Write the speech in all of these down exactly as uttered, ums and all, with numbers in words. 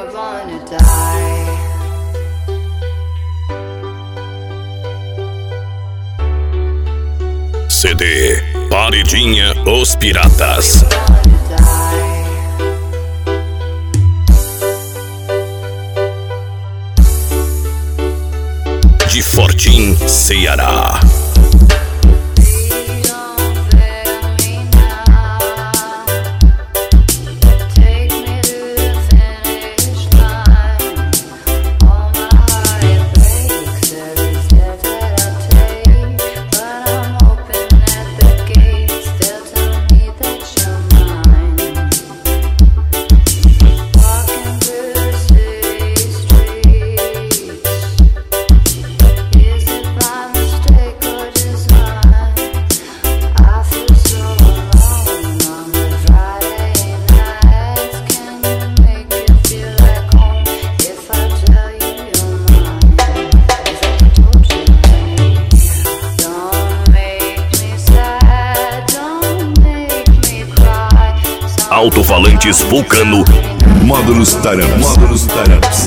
were born to die. C D Paredinha Os Piratas. De Fortim, Ceará. Alto-falantes Vulcano. Módulos Taramps. Módulos Taramps.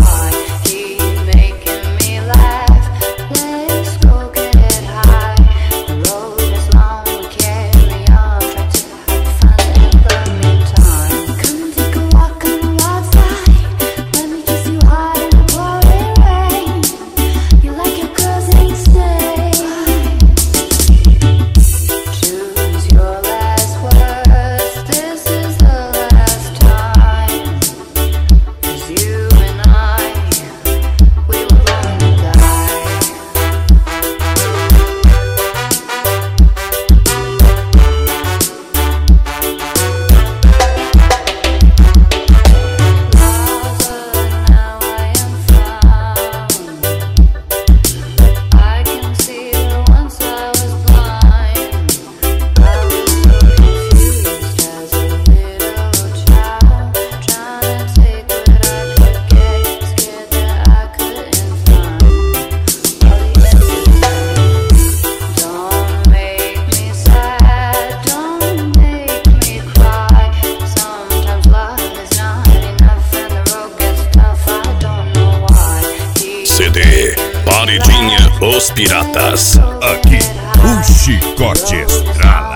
C D Paredinha Os Piratas. Aqui, o chicote estrala.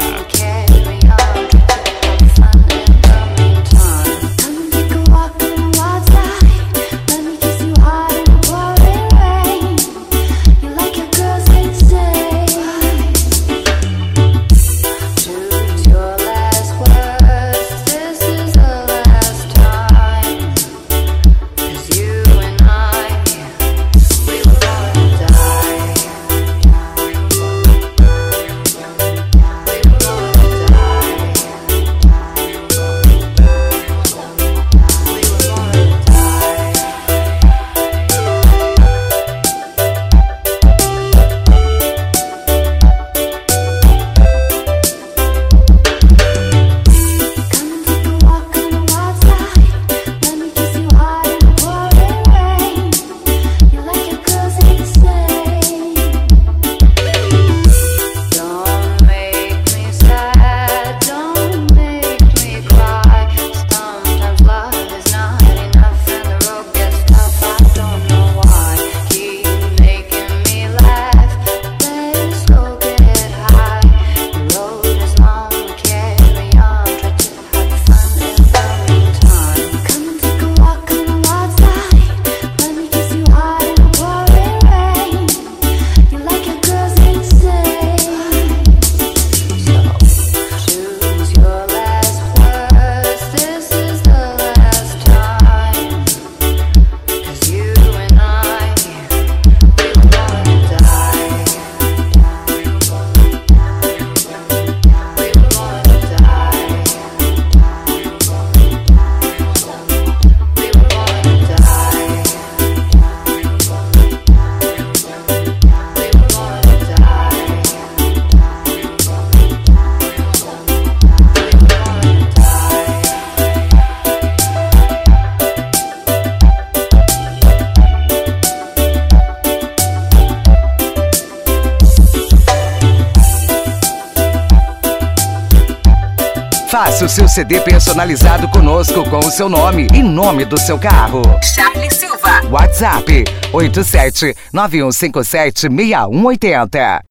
Faça o seu C D personalizado conosco com o seu nome e nome do seu carro. Charlie Silva. WhatsApp oito sete nove um cinco sete seis um oito zero.